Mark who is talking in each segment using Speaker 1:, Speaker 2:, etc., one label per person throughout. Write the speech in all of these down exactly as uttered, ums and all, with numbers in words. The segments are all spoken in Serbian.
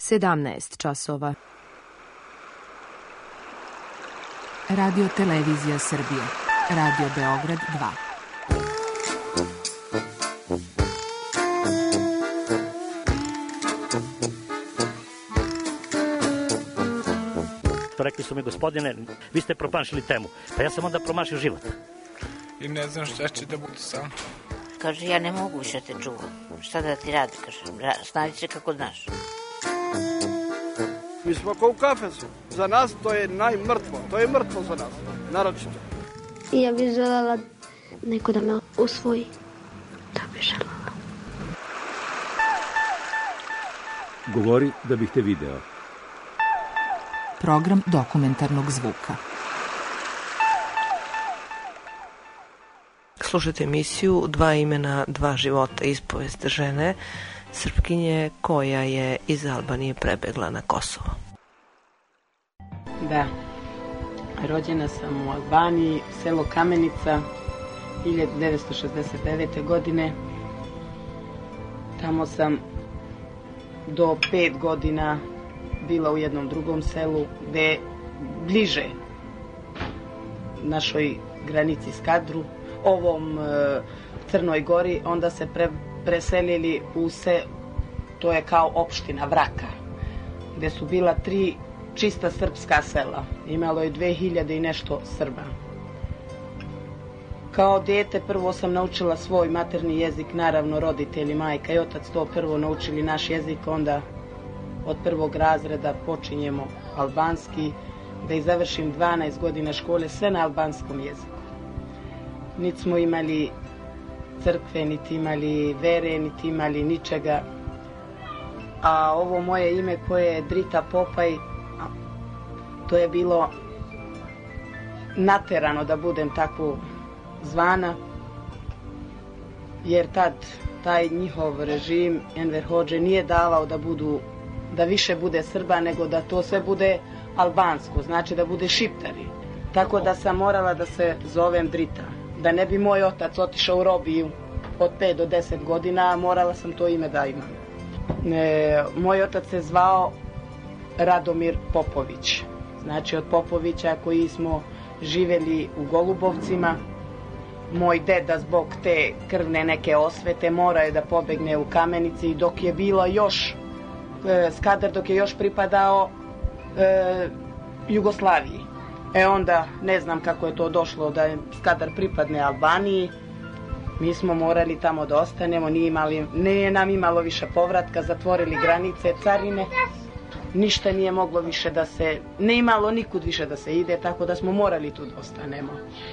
Speaker 1: sedamnaest časova.
Speaker 2: Radio Televizija Srbije. Radio Beograd dva.
Speaker 3: Rekli su mi, gospodine, vi ste promašili temu. Pa ja sam onda promašio život.
Speaker 4: I ne znam šta će da bude sam.
Speaker 5: Kaže, ja ne mogu više te čuvam. Šta da ti radi, kaže, snađi se kako znaš.
Speaker 6: Mi smo kao u kafesu. Za nas to je najmrtvo. To je mrtvo za nas, naročito.
Speaker 7: I ja bih želela neko da me usvoji. Da bih želela.
Speaker 8: Govori da bih te video.
Speaker 2: Program dokumentarnog zvuka.
Speaker 9: Slušajte emisiju Dva imena, dva života, ispovest žene, Srpkinje koja je iz Albanije prebegla na Kosovo.
Speaker 10: Da, rođena sam u Albaniji, selo Kamenica, hiljadu devetsto šezdeset devete. godine. Tamo sam do pet godina bila u jednom drugom selu gde je bliže našoj granici Skadru, ovom e, Crnoj Gori, onda se pre, preselili u se, to je kao opština Vraka, gde su bila tri čista srpska sela. Imalo je dve hiljade i nešto Srba. Kao dete prvo sam naučila svoj materni jezik, naravno roditelji, majka i otac to prvo naučili naš jezik, onda od prvog razreda počinjemo albanski, da i završim dvanaest godina škole, sve na albanskom jeziku. Niti smo imali crkve, niti imali vere, niti imali ničega. A ovo moje ime koje je Drita Popaj, to je bilo naterano da budem tako zvana, jer tad taj njihov režim, Enver Hodže, nije davao da budu da više bude Srba, nego da to sve bude albansko, znači da bude šiptari. Tako da sam morala da se zovem Drita. Da ne bi moj otac otišao u robiju od pet do deset godina, morala sam to ime da imam. E, moj otac se zvao Radomir Popović. Znači od Popovića koji smo živeli u Golubovcima. Moj deda zbog te krvne neke osvete morao je da pobegne u Kamenici, dok je bilo još Skadar, dok je još pripadao e, Jugoslaviji. E onda, ne znam kako je to došlo da je Skadar pripadne Albaniji, mi smo morali tamo da ostanemo, nije, imali, nije nam imalo više povratka, zatvorili granice, carine, ništa nije moglo više da se, ne imalo nikud više da se ide, tako da smo morali tu da ostanemo.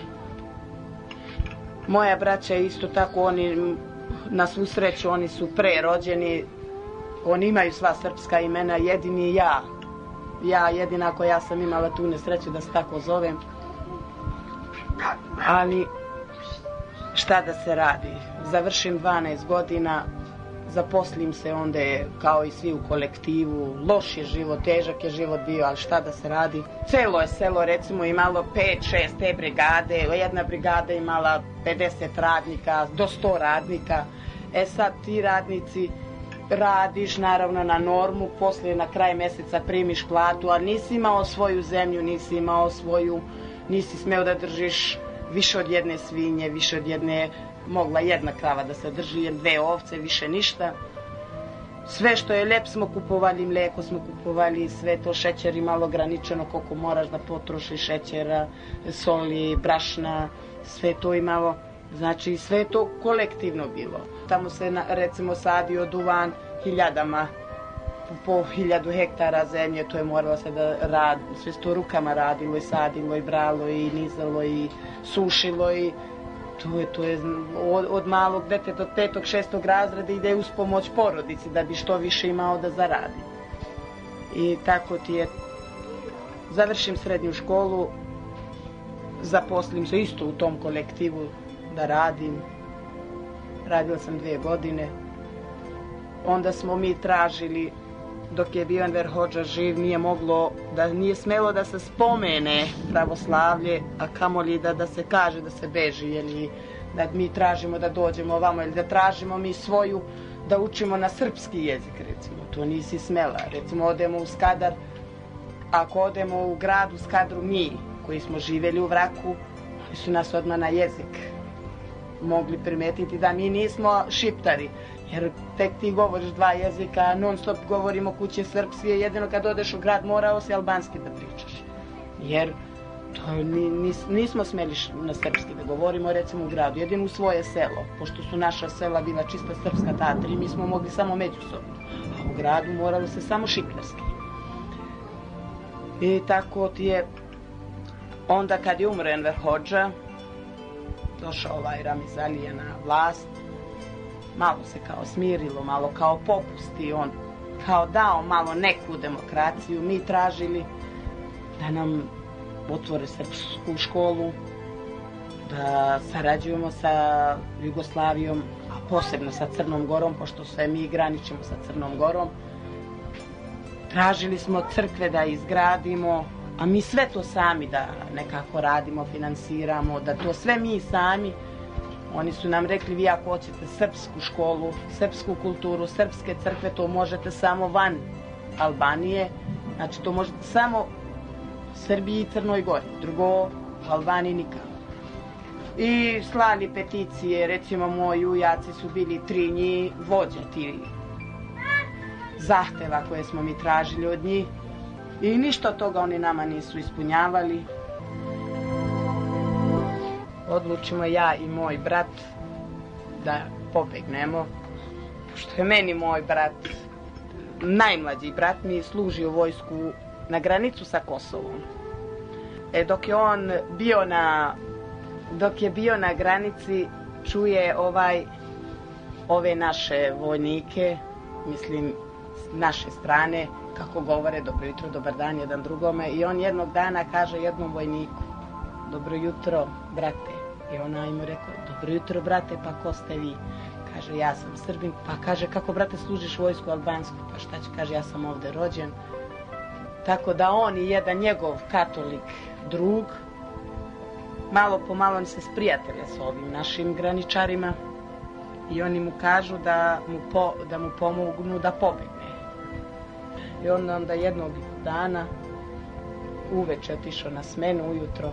Speaker 10: Moja braća isto tako, oni na svu sreću, oni su prerođeni, oni imaju sva srpska imena, jedini ja, ja jedina koja sam imala tu nesreću da se tako zovem. Ali šta da se radi, završim dvanaest godina, zaposlim se, onda je kao i svi u kolektivu, loš je život, težak je život bio, ali šta da se radi. Celo je selo recimo imalo pet šest te brigade, jedna brigada imala pedeset radnika, do sto radnika. E sad ti radnici radiš naravno na normu, poslije na kraj mjeseca primiš platu, a nisi imao svoju zemlju, nisi imao svoju, nisi smeo da držiš više od jedne svinje, više od jedne, mogla jedna krava da se drži, dve ovce, više ništa. Sve što je lep smo kupovali, mlijeko smo kupovali, sve to, šećer imalo ograničeno koliko moraš da potrošiš šećera, soli, brašna, sve to imalo. Znači sve je to kolektivno bilo. Tamo se recimo sadio duvan hiljadama, po hiljadu hektara zemlje, to je moralo se da radi, sve to rukama radilo i sadilo i bralo i nizalo i sušilo i to je, to je od, od malog deteta od petog, šestog razreda ide uz pomoć porodici da bi što više imao da zaradi. I tako ti je, završim srednju školu, zaposlim se isto u tom kolektivu da radim. Radila sam dvije godine. Onda smo mi tražili, dok je bio Enver Hodža živ, nije moglo, da nije smelo da se spomene pravoslavlje, a kamoli da, da se kaže da se beži, ili da mi tražimo da dođemo ovamo, ili da tražimo mi svoju da učimo na srpski jezik, recimo. To nisi smela. Recimo, odemo u Skadar, ako odemo u grad u Skadru mi, koji smo živjeli u Vraku, oni su nas odmah na jezik mogli primetiti da mi nismo šiptari. Jer tek ti govoriš dva jezika, non stop govorimo kuće srpski, jedino kad odeš u grad morao si albanski da pričaš. Jer to nis, nismo smeli na srpski da govorimo, recimo u gradu, jedino u svoje selo. Pošto su naša sela bila čista srpska Tatri, mi smo mogli samo međusobno. A u gradu moralo se samo šiptarski. I tako ti je, onda kad je umro Enver Hodža, došao ovaj Ramiz Alija na vlast, malo se kao smirilo, malo kao popusti, on kao dao malo neku demokraciju, mi tražili da nam otvore srpsku školu, da sarađujemo sa Jugoslavijom, a posebno sa Crnom Gorom, pošto sve mi graničimo sa Crnom Gorom. Tražili smo crkve da izgradimo, a mi sve to sami da nekako radimo, finansiramo, da to sve mi sami. Oni su nam rekli, vi ako hoćete srpsku školu, srpsku kulturu, srpske crkve, to možete samo van Albanije. Znači, to možete samo u Srbiji i Crnoj Gori, drugo u Albaniji nikako. I slali peticije, recimo moji ujaci su bili tri njih vođe ti zahteva koje smo mi tražili od njih. I ništa od toga oni nama nisu ispunjavali. Odlučimo ja i moj brat da pobegnemo. Pošto je meni moj brat, najmlađi brat mi služi u vojsku na granicu sa Kosovom. E dok je on bio na, dok je bio na granici, čuje ovaj, ove naše vojnike, mislim s naše strane, kako govore dobro jutro, dobar dan jedan drugome, i on jednog dana kaže jednom vojniku, dobro jutro, brate. I ona im rekao, dobro jutro, brate, pa ko ste vi? Kaže, ja sam Srbin. Pa kaže, kako, brate, služiš vojsku albansku? Pa šta će, kaže, ja sam ovde rođen. Tako da on i jedan njegov katolik drug, malo po malo oni se sprijatelje s ovim našim graničarima i oni mu kažu da mu, po, da mu pomognu da pobegne. I on onda jednog dana uveče otišao na smenu, ujutro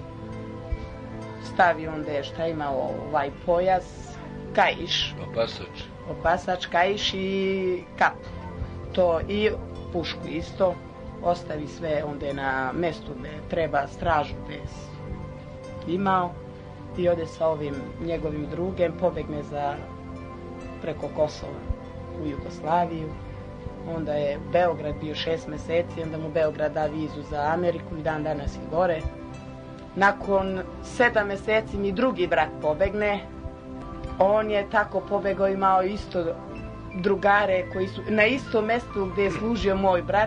Speaker 10: stavi onda je šta ima ovaj pojas, kaiš,
Speaker 1: opasač,
Speaker 10: opasač, kaiš i kap. To i pušku isto, ostavi sve onda na mestu gde treba stražu bez imao i ode sa ovim njegovim drugem, pobegne za preko Kosova u Jugoslaviju. Onda je Beograd bio šest meseci, onda mu Beograd da vizu za Ameriku i dan danas je gore. Nakon sedam meseci mi drugi brat pobegne. On je tako pobegao, imao isto drugare koji su na istom mestu gdje je služio moj brat,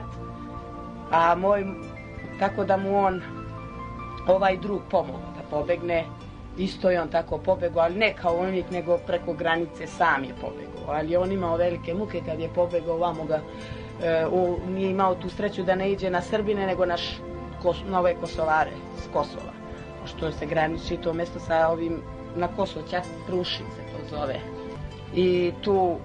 Speaker 10: a moj, tako da mu on, ovaj drug pomogao da pobegne. Isto je on tako pobegao, ali ne kao vojnik, nego preko granice sam je pobegao. Ali on imao velike muke kad je pobegao, vamo ga, e, u, nije imao tu sreću da ne iđe na Srbine, nego na, š, kos, na ove Kosovare s Kosova. Što se graniči to mesto sa ovim, na Kosovo, čak Prušin se to zove. I tu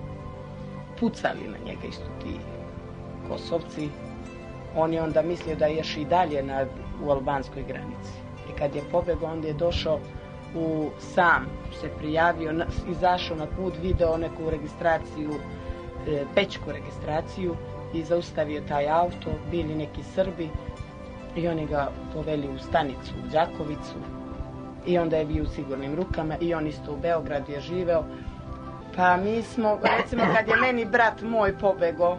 Speaker 10: pucali na njega isto ti Kosovci. On je onda mislio da je još i dalje na, u albanskoj granici. I kad je pobegao, onda je došao u sam, se prijavio, na, izašao na put, video neku registraciju, e, pećku registraciju i zaustavio taj auto, bili neki Srbi i oni ga poveli u stanicu u Đakovicu i onda je bio u sigurnim rukama i on isto u Beogradu je živeo. Pa mi smo, recimo kad je meni brat moj pobegao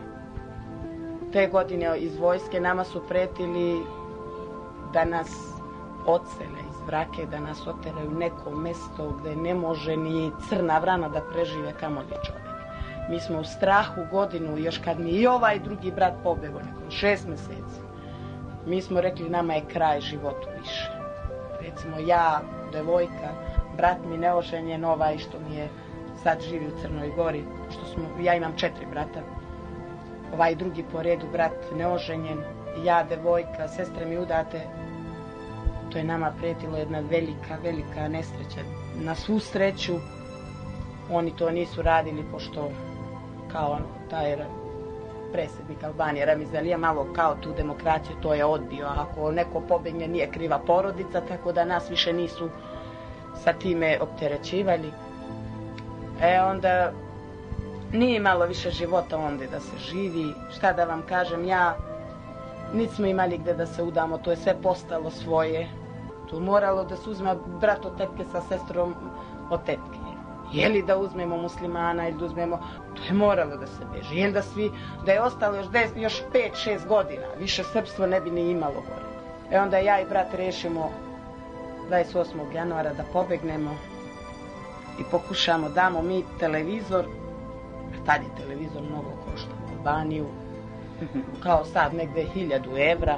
Speaker 10: te godine iz vojske, nama su pretili da nas odsele iz Vrake, da nas oteraju u neko mesto gde ne može ni crna vrana da prežive, kamoli čovjek. Mi smo u strahu godinu, još kad mi i ovaj drugi brat pobegao, nakon šest meseci, mi smo rekli nama je kraj životu više. Recimo ja, devojka, brat mi neoženjen, ovaj što mi je sad živi u Crnoj Gori, što smo, ja imam četiri brata, ovaj drugi po redu brat neoženjen, ja devojka, sestre mi udate. To je nama pretilo jedna velika, velika nesreća. Na svu sreću oni to nisu radili, pošto kao taj predsjednik Albanije Ramiz Alija malo kao tu demokraciju to je odbio. Ako neko pobegne nije kriva porodica, tako da nas više nisu sa time opterećivali. E onda nije imalo više života onda da se živi. Šta da vam kažem, ja nismo imali gdje da se udamo, to je sve postalo svoje. Tu moralo da se uzme brat od tetke sa sestrom od tetke. Je li da uzmemo muslimana ili da uzmemo, to je moralo da se beži. Je li da svi, da je ostalo još, des, još pet šest godina, više srpstvo ne bi ni imalo gore. E onda ja i brat rešimo dvadeset osmog januara da pobegnemo i pokušamo, damo mi televizor, a tad je televizor mnogo koštao u Albaniju, kao sad negde hiljadu evra,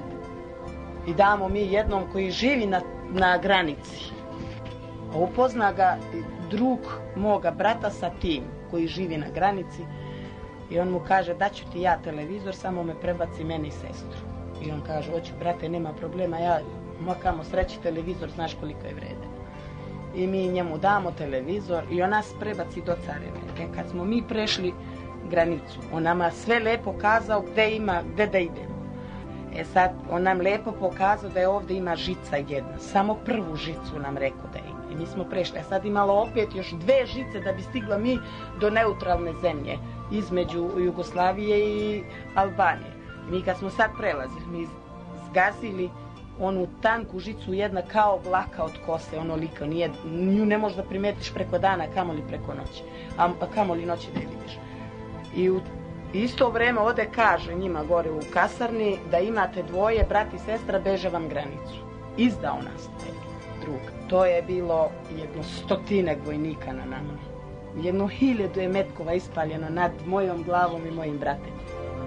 Speaker 10: i damo mi jednom koji živi na, na granici. A upozna ga drug moga brata sa tim koji živi na granici i on mu kaže daću ti ja televizor, samo me prebaci meni sestru. I on kaže hoću brate, nema problema, ja makamo sreći televizor, znaš koliko je vredan. I mi njemu damo televizor i on nas prebaci do carine. E kad smo mi prešli granicu, on nama sve lepo kazao gde ima, gde da idemo. E sad, on nam lepo pokazao da je ovdje ima žica jedna. Samo prvu žicu nam rekao da ima. I mi smo prešli. A sad imalo opet još dve žice da bi stigla mi do neutralne zemlje. Između Jugoslavije i Albanije. I mi kad smo sad prelazili, mi zgazili onu tanku žicu jedna kao vlaka od kose, onolika. Nije, nju ne možeš da primetiš preko dana, kamoli preko noći. A, a kamoli noći da je vidiš. I u isto vreme ode kaže njima gore u kasarni da imate dvoje, brat i sestra, beže vam granicu. Izdao nas taj drug. To je bilo jedno stotinek vojnika na nama. Jedno hiljadu je metkova ispaljeno nad mojom glavom i mojim bratem.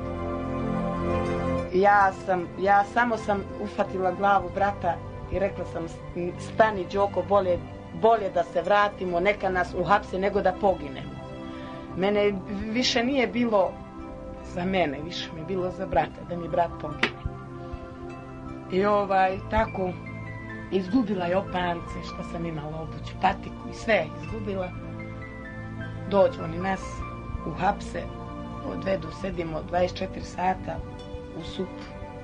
Speaker 10: Ja sam, ja samo sam ufatila glavu brata i rekla sam stani Đoko, bolje, bolje da se vratimo, neka nas uhapse nego da poginemo. Mene više nije bilo za mene, više mi je bilo za brata, da mi brat pogine. I ovaj, tako, izgubila je opance, što sam imala obuću, patiku i sve izgubila. Dođu oni nas, uhapse, odvedu, sedimo dvadeset četiri sata u supu.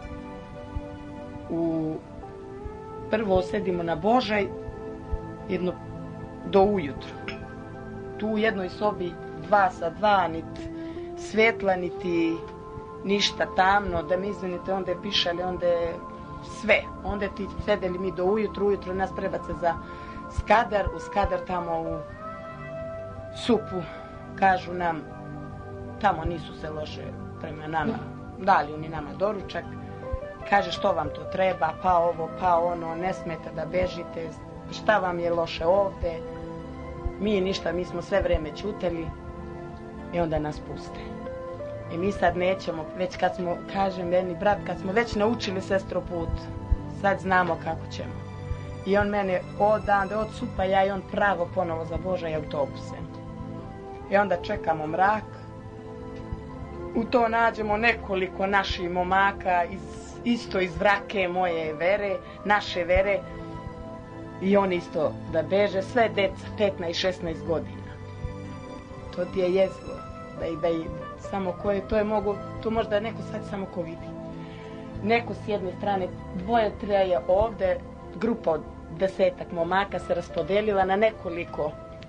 Speaker 10: U... Prvo sedimo na Božaj, jedno do ujutru. Tu u jednoj sobi dva sa dva, niti svetla, niti ništa tamno, da mi izvinite, onda je pišali, onda je sve. Onda ti sedeli mi do ujutru, ujutru nas prebace za Skadar, u Skadar tamo u supu, kažu nam, tamo nisu se loše prema nama, dali oni nama doručak, kaže što vam to treba, pa ovo, pa ono, ne smete da bežite, šta vam je loše ovde, mi ništa, mi smo sve vreme ćuteli. I onda nas puste. I mi sad nećemo, već kad smo, kažem meni brat, kad smo već naučili sestro put, sad znamo kako ćemo. I on mene odande, od supa, ja i on pravo ponovo za Božaj autobuse. I onda čekamo mrak. U to nađemo nekoliko naših momaka, iz, isto iz vrake moje vere, naše vere. I oni isto da beže, sve deca, petnaest šesnaest godina. To ti je jezilo, da i da i samo koje, to je mogo, to možda neko sad samo ko vidi. Neko s jedne strane, dvoje, treje ovde, grupa od desetak momaka se raspodelila na nekoliko.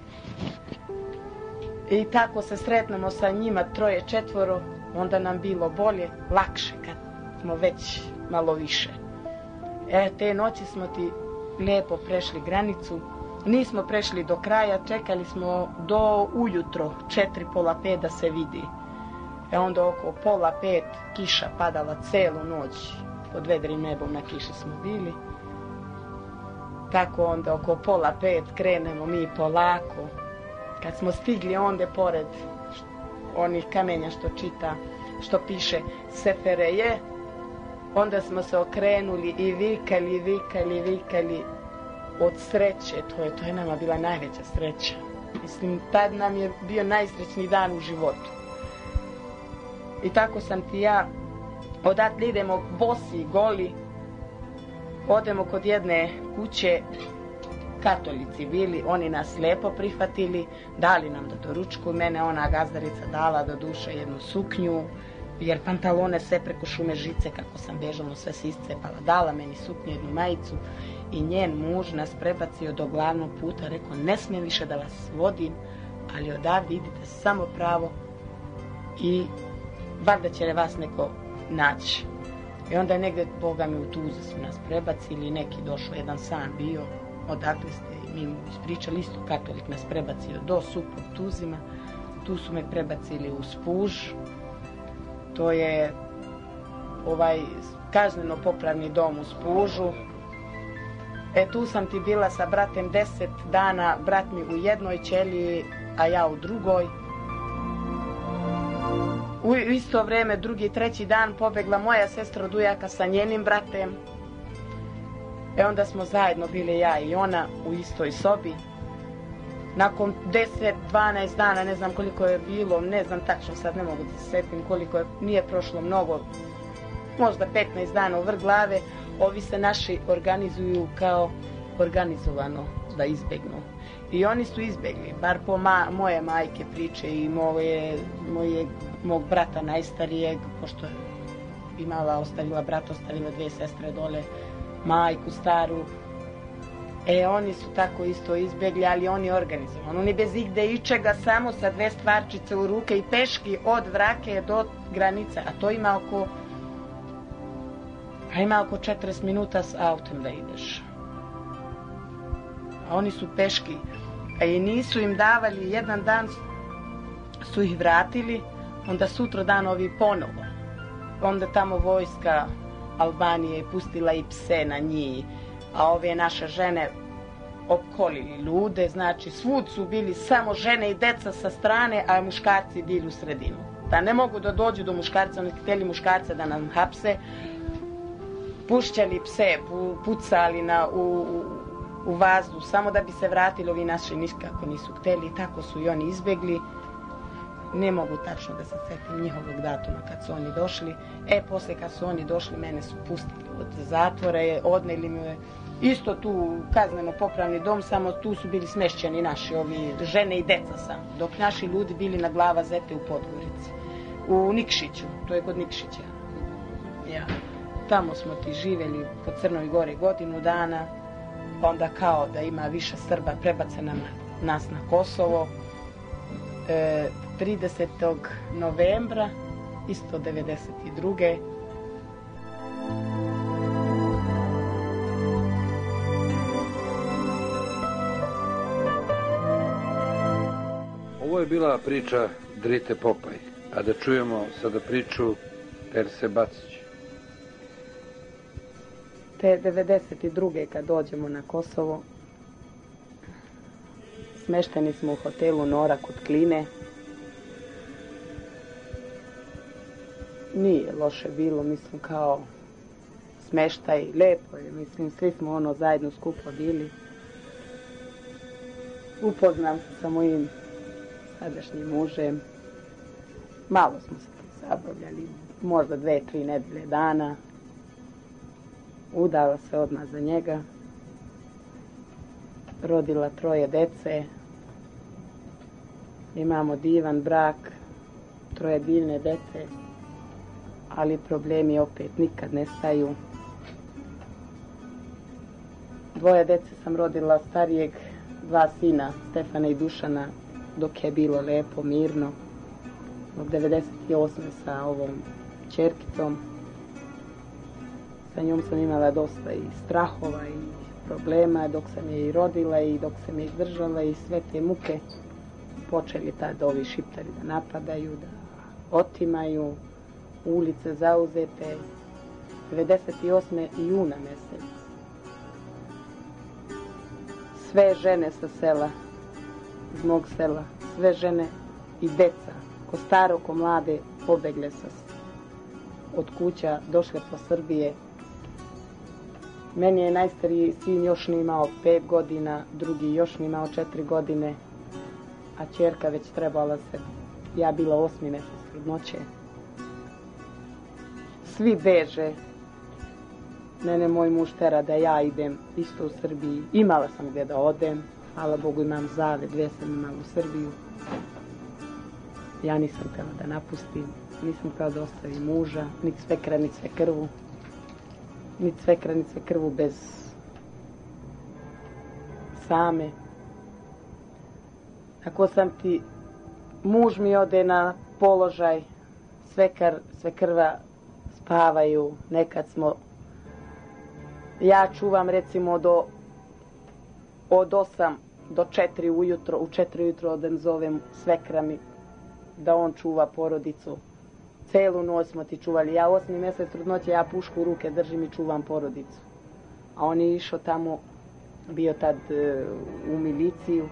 Speaker 10: I tako se sretnemo sa njima, troje, četvoro, onda nam bilo bolje, lakše kad smo već malo više. E, te noći smo ti lijepo prešli granicu. Nismo prešli do kraja, čekali smo do ujutro, četiri, pola pet da se vidi. E onda oko pola pet kiša padala celu noć, pod vedrim nebom na kiši smo bili. Tako onda oko pola pet krenemo mi polako. Kad smo stigli onda pored onih kamenja što čita, što piše Sefereje, onda smo se okrenuli i vikali, vikali, vikali. Od sreće, to je, to je nama bila najveća sreća. Mislim, tad nam je bio najsrećniji dan u životu. I tako sam ti ja, odatle idemo bosi, goli, odemo kod jedne kuće, katolici bili, oni nas lijepo prihvatili, dali nam da doručku, mene ona gazdarica dala do duše jednu suknju, jer pantalone sve preko šume žice, kako sam bežala, sve se iscepala, dala meni suknju, jednu majicu i njen muž nas prebacio do glavnog puta, rekao, ne smijem više da vas vodim, ali odavde idite samo pravo i valjda će vas neko naći. I onda je negdje, Boga mi, u Tuze su nas prebacili, neki došao, jedan sam bio, odakle ste, mi mu ispričali, isto katolik nas prebacio do Suprot Tuzima, tu su me prebacili u Spuž, to je ovaj kazneno-popravni dom u Spužu. E tu sam ti bila sa bratem deset dana, brat mi u jednoj ćeliji, a ja u drugoj. U isto vrijeme, drugi, treći dan, pobegla moja sestra od ujaka sa njenim bratem. E onda smo zajedno bili ja i ona u istoj sobi. Nakon deset, dvanaest dana, ne znam koliko je bilo, ne znam tačno, sad ne mogu da se setim koliko je, nije prošlo mnogo, možda petnaest dana u vrh glave, ovi se naši organizuju kao organizovano da izbegnu. I oni su izbegli, bar po ma, moje majke priče i moje, moje, mog brata najstarijeg, pošto je imala, ostavila brat, ostavila dvije sestre dole, majku staru. E, oni su tako isto izbjegli, ali oni organizovani. Oni bez igde ičega, samo sa dve stvarčice u ruke i peški od Vrake do granice. A to ima oko, a ima oko četrdeset minuta s autom da ideš. A oni su peški. A i nisu im davali, jedan dan su ih vratili, onda sutro dan ovi ponovo. Onda tamo vojska Albanije je pustila i pse na njih. A ove naše žene opkolili ljude, znači svud su bili samo žene i deca sa strane, a muškarci bili u sredinu. Da ne mogu da dođu do muškarca, oni htjeli muškarca da nam hapse, pušćali pse, pucali na, u, u, u vazduh, samo da bi se vratili, ovi naši nikako nisu htjeli, tako su i oni izbjegli. Ne mogu tačno da se setim njihovog datuma kad su oni došli. E, poslije kad su oni došli, mene su pustili od zatvora, odneli me isto tu kazneno-popravni dom, samo tu su bili smešćeni naši, ovi žene i deca sam, dok naši ljudi bili na Glava Zete u Podgorici, u Nikšiću, to je kod Nikšića. Ja. Tamo smo ti živjeli po Crnoj Gori godinu dana, onda kao da ima više Srba, prebace nam nas na Kosovo. E, tridesetog novembra, isto devedeset druge.
Speaker 1: Ovo je bila priča Drite Popaj, a da čujemo sada priču Terse Bacić.
Speaker 10: Te devedeset druge kad dođemo na Kosovo, smešteni smo u hotelu Nora kod Kline. Nije loše bilo, mislim, kao smeštaj, lepo je, mislim, svi smo ono zajedno skupo bili. Upoznam se sa mojim sadašnjim mužem. Malo smo se tu zabavljali, možda dve, tri nedelje dana. Udala se odmah za njega. Rodila troje dece. Imamo divan brak, troje divne dece, ali problemi opet nikad ne staju. Dvoje dece sam rodila, starijeg, dva sina, Stefana i Dušana, dok je bilo lepo, mirno. Od devedeset osme sa ovom ćerkicom. Sa njom sam imala dosta i strahova i problema dok sam je i rodila i dok sam je izdržala i sve te muke. Počeli tad ovi šiptari da napadaju, da otimaju, ulice zauzete. devedeset osme juna mjesec. Sve žene sa sela, iz mog sela, sve žene i deca, ko staro, ko mlade, pobegle sa od kuća, došle po Srbije. Meni je najstariji sin još nije imao pet godina, drugi još nije imao četiri godine, a ćerka već trebala se, ja bila osmi mjesec trudnoće. Svi beže. mene moj muž tera da ja idem isto u Srbiji. Imala sam gdje da odem, hvala Bogu imam zave, dve sam imala u Srbiju. Ja nisam htjela da napustim, nisam htjela da ostavim muža, niti svekra, niti sve krvu. Niti svekra, niti sve krvu bez same. Ako sam ti, muž mi ode na položaj, svekar, sve krva spavaju, nekad smo, ja čuvam recimo do od osam do četiri ujutro, u četiri ujutro odem zovem svekra mi da on čuva porodicu. Celu noć smo ti čuvali, ja osmi mjesec trudnoće, ja pušku u ruke držim i čuvam porodicu. A on je išao tamo, bio tad e, u miliciju.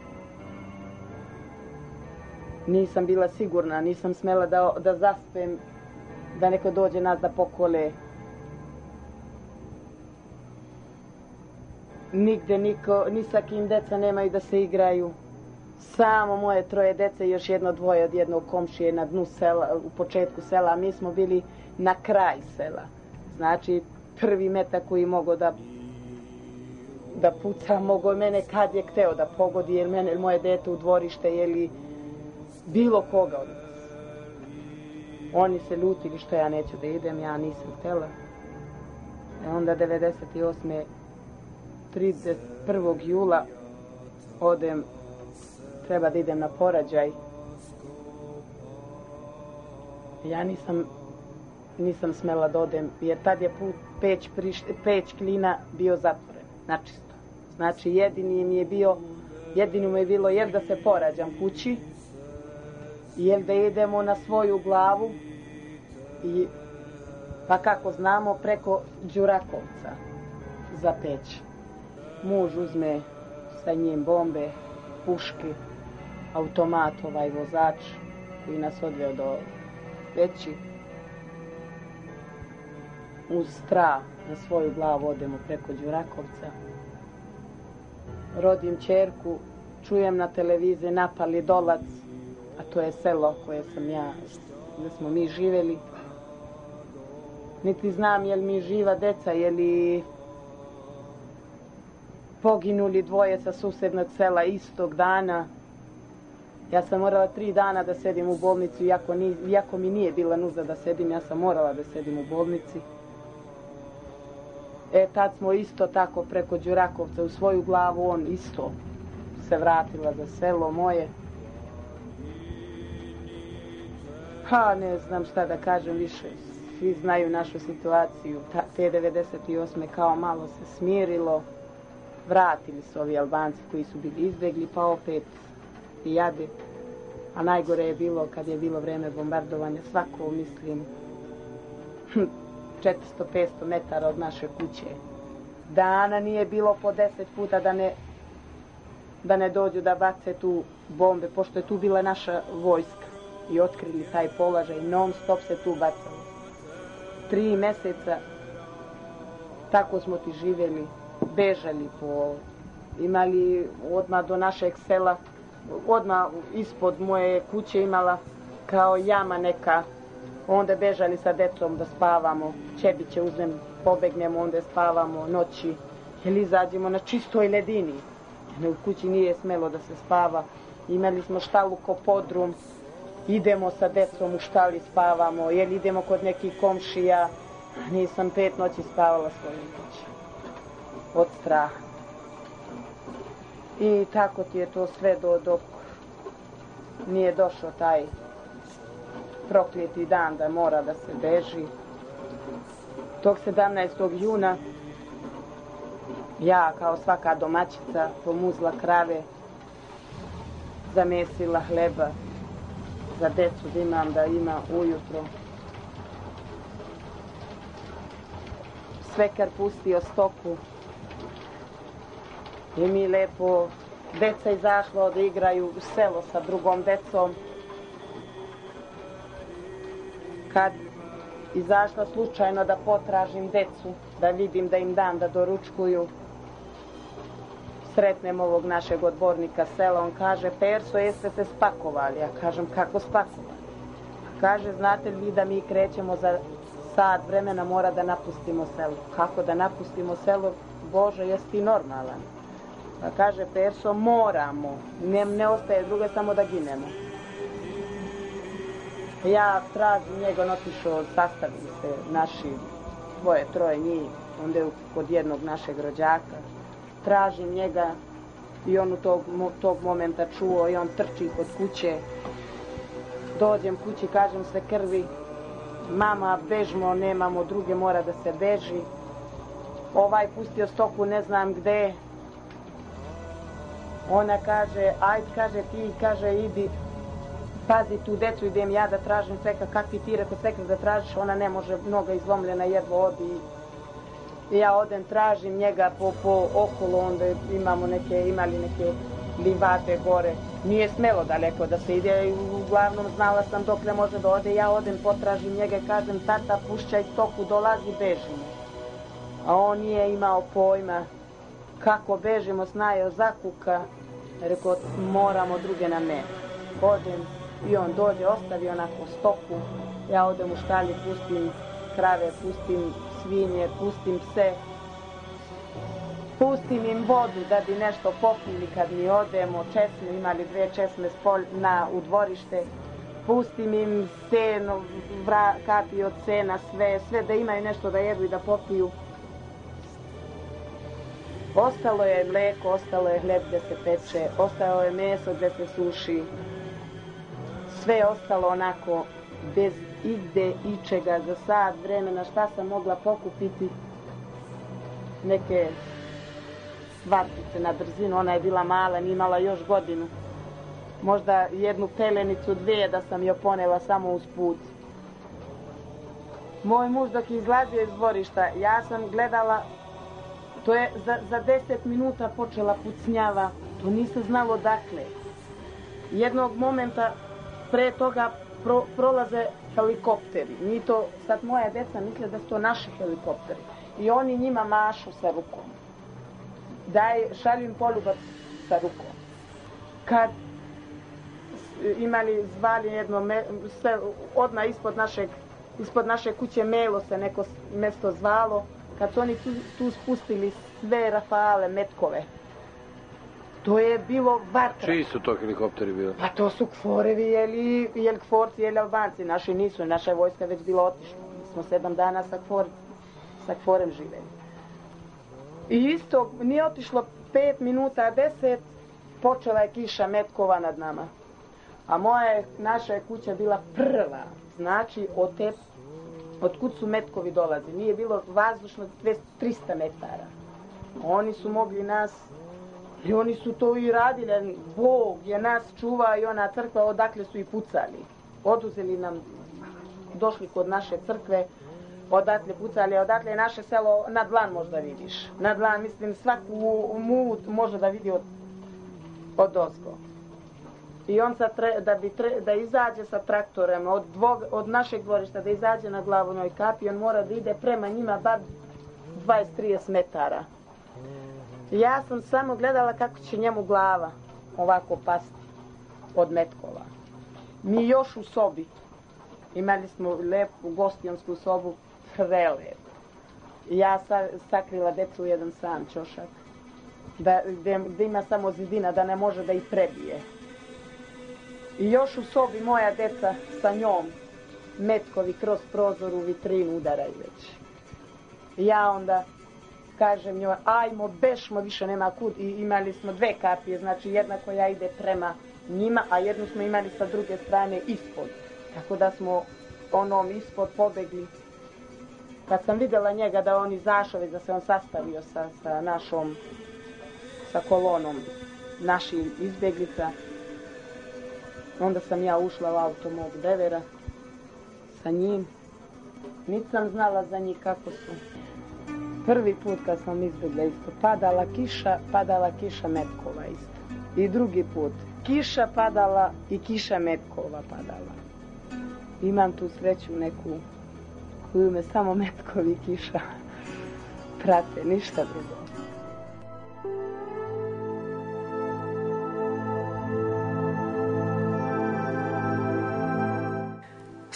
Speaker 10: Nisam bila sigurna, nisam smela da, da zaspem, da neko dođe nas da pokole. Nigde niko, ni sa kim deca nemaju da se igraju. Samo moje troje dece i još jedno dvoje od jednog komšije na dnu sela, u početku sela. Mi smo bili na kraj sela. Znači, prvi metak koji mogo da da puca, mogo mene kad je hteo da pogodi, jer mene, moje dete u dvorište, ili bilo koga od nas. Oni se ljutili što ja neću da idem, ja nisam htjela. E onda devedeset osme trideset prvog jula odem, treba da idem na porađaj. Ja nisam, nisam smela da odem, jer tad je put peć, priš, peć Klina bio zatvoren, načisto. Znači jedini mi je bio, jedini mi je bilo jer da se porađam kući, jer da idemo na svoju glavu, i, pa kako znamo, preko Đurakovca za peć. Muž uzme sa njim bombe, puške, automat, ovaj vozač koji nas odveo do peći. Uz strah na svoju glavu odemo preko Đurakovca. Rodim ćerku, čujem na televiziji napali Dolac, a to je selo koje sam ja, gdje smo mi živjeli. Niti znam je li mi živa deca, je li poginuli dvoje sa susjednog sela istog dana. Ja sam morala tri dana da sedim u bolnici, iako, ni, iako mi nije bila nužda da sedim, ja sam morala da sedim u bolnici. E, tad smo isto tako preko Đurakovca u svoju glavu, on isto se vratila za selo moje. Pa ne znam šta da kažem više, svi znaju našu situaciju. Ta, te devedeset osme kao malo se smirilo, vratili su ovi Albanci koji su bili izbjegli, pa opet i jade. A najgore je bilo kad je bilo vreme bombardovanja, svako, mislim, četiristo do petsto metara od naše kuće. Dana nije bilo po deset puta da ne, da ne dođu da bace tu bombe, pošto je tu bila naša vojska i otkrili taj položaj, non stop se tu bacalo. Tri mjeseca tako smo ti živjeli, bežali po, imali odmah do našeg sela, odmah ispod moje kuće imala kao jama neka, onda bežali sa decom da spavamo, Čebiće uzmem, pobegnemo, onda spavamo noći, ili izađemo na čistoj ledini, u kući nije smelo da se spava, imali smo štalu ko podrum, idemo sa decom u štali spavamo, jer idemo kod nekih komšija, nisam pet noći spavala svojim kući, od straha. I tako ti je to sve do, dok nije došao taj prokleti dan da mora da se beži. Tog sedamnaestog juna ja kao svaka domaćica pomuzla krave, zamesila hleba za decu da imam da ima ujutro. Svekar pustio stoku i mi lepo, deca izašlo da igraju u selo sa drugom decom. Kad izašla slučajno da potražim decu, da vidim da im dam da doručkuju, sretnem ovog našeg odbornika sela, on kaže, Perso, jeste se spakovali? Ja kažem, kako spakovali? Kaže, znate li vi da mi krećemo za sat vremena mora da napustimo selo. Kako da napustimo selo? Bože, jesi ti normalan? Pa kaže Perso, moramo. Ne, ne ostaje drugo, samo da ginemo. Ja tražim njega, on otišao, sastavili se naši dvoje, troje njih, onda je kod jednog našeg rođaka. Tražim njega i on u tog, tog momenta čuo i on trči kod kuće. Dođem kući, kažem se krvi, mama, bežmo, nemamo druge, mora da se beži. Ovaj pustio stoku, ne znam gde. Ona kaže, ajde, kaže, ti, kaže, idi, pazi tu decu, idem ja da tražim sveka, kakvi ti, reko, sveka da tražiš, ona ne može, noga izlomljena, jedva odi. I ja odem, tražim njega po, po okolo, onda imamo neke, imali neke livade gore. Nije smelo daleko da se ide i uglavnom znala sam dokle može da ode. Ja odem, potražim njega i kažem, tata, pušćaj stoku, dolazi, bežimo. A on nije imao pojma kako bežimo, snajao zakuka, rekao, moramo druge na mene. Odem i on dođe, ostavi onako stoku, ja odem u štali, pustim krave, pustim svinje, pustim pse, pustim im vodu da bi nešto popili kad mi odemo, česme, imali dve česme spolj, na, u dvorište, pustim im seno, vra, kapi od sena, sve, sve da imaju nešto da jedu i da popiju. Ostalo je mlijeko, ostalo je hljeb gdje se peče, ostalo je meso gdje se suši. Sve je ostalo onako bez igde ičega za sat vremena. Šta sam mogla pokupiti? Neke svartice na brzinu, ona je bila mala, nije imala još godinu. Možda jednu pelenicu, dvije da sam joj ponela samo uz put. Moj muž dok je izlazio iz dvorišta, ja sam gledala. To je za, za deset minuta počela pucnjava, to niste znalo dakle. Jednog momenta pre toga pro, prolaze helikopteri. Mi to, sad moja deca misle da su to naši helikopteri. I oni njima mašu sa rukom. Daj, šalju im poljubac sa rukom. Kad imali zvali jedno, me, sve, odmah ispod našeg, ispod naše kuće Melo se neko mesto zvalo. Kad su oni tu, tu spustili sve rafale, metkove, to je bilo vatra.
Speaker 1: Čiji su to helikopteri bili?
Speaker 10: Pa to su kforevi, jeli, jel kforci, jel Albanci. Naši nisu, naša vojska već bila otišla. Mi smo sedam dana sa, kfor, sa kforem živeli. I isto, nije otišlo pet minuta, deset, počela je kiša metkova nad nama. A moja je, naša je kuća bila prva, znači od te od kud su metkovi dolazi. Nije bilo vazdušno trista metara. Oni su mogli nas, i oni su to i radili. Bog je nas čuva i ona crkva, odakle su i pucali. Oduzeli nam, došli kod naše crkve, odatle pucali, odatle je naše selo, na dlan možda vidiš. Na dlan, mislim, svaku mut može da vidi od, od ozgo. I on sad tre, da, bi tre, da izađe sa traktorem od, dvog, od našeg dvorišta, da izađe na glavnoj kapi, on mora da ide prema njima bar dvadeset do trideset metara. Ja sam samo gledala kako će njemu glava ovako pasti od metkova. Mi još u sobi, imali smo lepu gostijonsku sobu, prelepu. Ja sa, sakrila decu u jedan sam ćošak, da, gde, gde ima samo zidina, da ne može da ih prebije. I još u sobi moja deca sa njom, metkovi kroz prozor u vitrinu udaraju već. I ja onda kažem njoj, ajmo, bešmo, više nema kud. I imali smo dve kapije, znači jedna koja ide prema njima, a jednu smo imali sa druge strane ispod. Tako da smo onom ispod pobegli. Kad sam vidjela njega da on izašao, da se on sastavio sa, sa našom, sa kolonom naših izbjeglica, onda sam ja ušla u auto mog devera sa njim. Nisam znala za njih kako su. Prvi put kad sam izbjegla isto, padala kiša, padala kiša metkova isto. I drugi put, kiša padala i kiša metkova padala. Imam tu sreću neku koju me samo metkovi kiša prate, ništa drugo.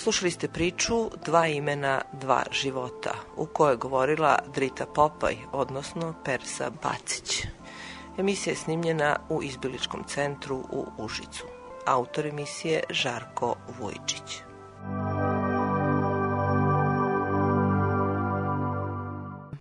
Speaker 9: Slušali ste priču Dva imena, dva života, u kojoj je govorila Drita Popaj, odnosno Persa Bacić. Emisija je snimljena u Izbiličkom centru u Užicu. Autor emisije Žarko Vujčić.